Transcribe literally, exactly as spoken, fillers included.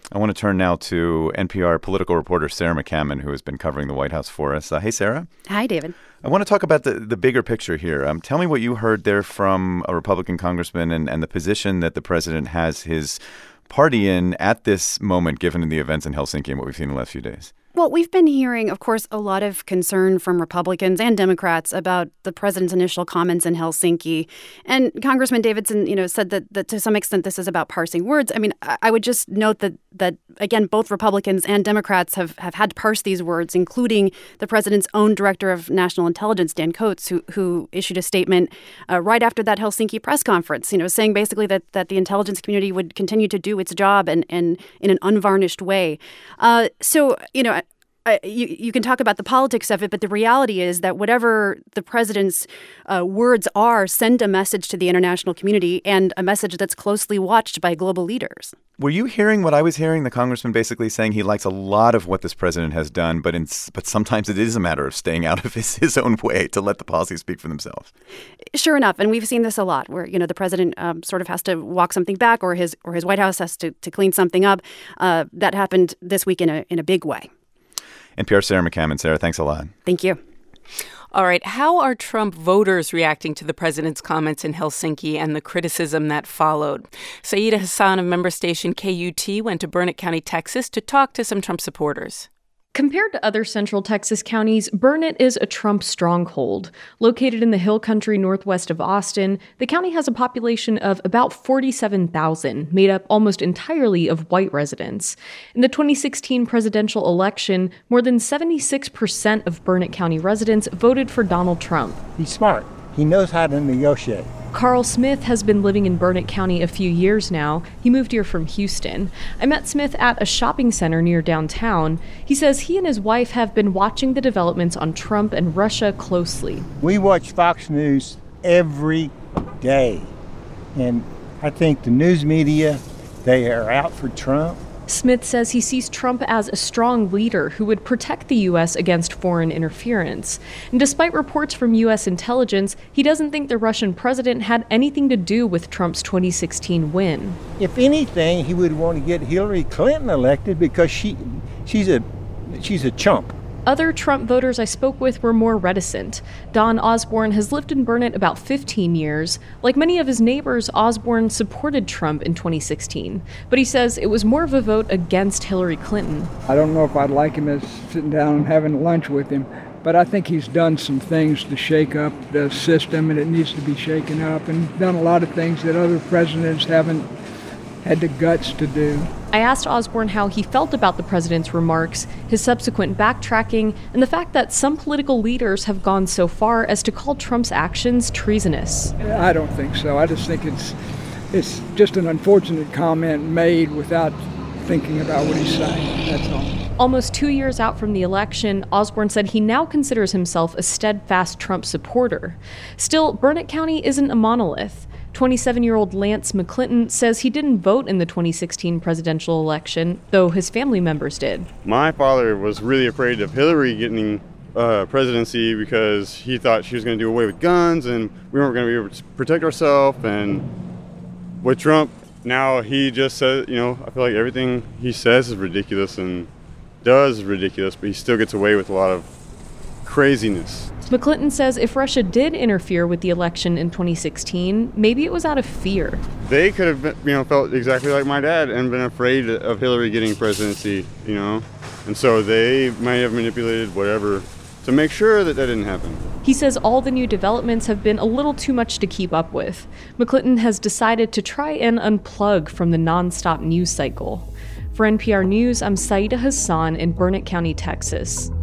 I want to turn now to N P R political reporter Sarah McCammon, who has been covering the White House for us. Uh, hey, Sarah. Hi, David. I want to talk about the, the bigger picture here. Um, tell me what you heard there from a Republican congressman and, and the position that the president has his party in at this moment, given the events in Helsinki and what we've seen in the last few days. Well, we've been hearing, of course, a lot of concern from Republicans and Democrats about the president's initial comments in Helsinki. And Congressman Davidson, you know, said that, that to some extent this is about parsing words. I mean, I would just note that, that again, both Republicans and Democrats have, have had to parse these words, including the president's own director of national intelligence, Dan Coats, who who issued a statement uh, right after that Helsinki press conference, you know, saying basically that, that the intelligence community would continue to do its job and, and in an unvarnished way. Uh, so, you know, Uh, you, you can talk about the politics of it, but the reality is that whatever the president's uh, words are send a message to the international community and a message that's closely watched by global leaders. Were you hearing what I was hearing? The congressman basically saying he likes a lot of what this president has done, but in, but sometimes it is a matter of staying out of his, his own way to let the policies speak for themselves. Sure enough, and we've seen this a lot, where you know the president um, sort of has to walk something back, or his or his White House has to, to clean something up. Uh, that happened this week in a in a big way. N P R Sarah McCammon. Sarah, thanks a lot. Thank you. All right. How are Trump voters reacting to the president's comments in Helsinki and the criticism that followed? Saida Hassan of member station K U T went to Burnett County, Texas, to talk to some Trump supporters. Compared to other central Texas counties, Burnett is a Trump stronghold. Located in the hill country northwest of Austin, the county has a population of about forty-seven thousand, made up almost entirely of white residents. In the twenty sixteen presidential election, more than seventy-six percent of Burnett County residents voted for Donald Trump. He's smart. He knows how to negotiate. Carl Smith has been living in Burnett County a few years now. He moved here from Houston. I met Smith at a shopping center near downtown. He says he and his wife have been watching the developments on Trump and Russia closely. We watch Fox News every day. And I think the news media, they are out for Trump. Smith says he sees Trump as a strong leader who would protect the U S against foreign interference. And despite reports from U S intelligence, he doesn't think the Russian president had anything to do with Trump's twenty sixteen win. If anything, he would want to get Hillary Clinton elected because she she's a she's a chump. Other Trump voters I spoke with were more reticent. Don Osborne has lived in Burnett about fifteen years. Like many of his neighbors, Osborne supported Trump in twenty sixteen. But he says it was more of a vote against Hillary Clinton. I don't know if I'd like him as sitting down and having lunch with him, but I think he's done some things to shake up the system, and it needs to be shaken up, and done a lot of things that other presidents haven't had the guts to do. I asked Osborne how he felt about the president's remarks, his subsequent backtracking, and the fact that some political leaders have gone so far as to call Trump's actions treasonous. I don't think so. I just think it's it's just an unfortunate comment made without thinking about what he's saying. That's all. Almost two years out from the election, Osborne said he now considers himself a steadfast Trump supporter. Still, Burnett County isn't a monolith. twenty-seven-year-old Lance McClinton says he didn't vote in the twenty sixteen presidential election, though his family members did. My father was really afraid of Hillary getting uh, presidency because he thought she was going to do away with guns and we weren't going to be able to protect ourselves. And with Trump, now he just says, you know, I feel like everything he says is ridiculous and does is ridiculous, but he still gets away with a lot of craziness. McClinton says if Russia did interfere with the election in twenty sixteen, maybe it was out of fear. They could have, been, you know, felt exactly like my dad and been afraid of Hillary getting presidency, you know, and so they might have manipulated whatever to make sure that that didn't happen. He says all the new developments have been a little too much to keep up with. McClinton has decided to try and unplug from the nonstop news cycle. For N P R News, I'm Saida Hassan in Burnett County, Texas.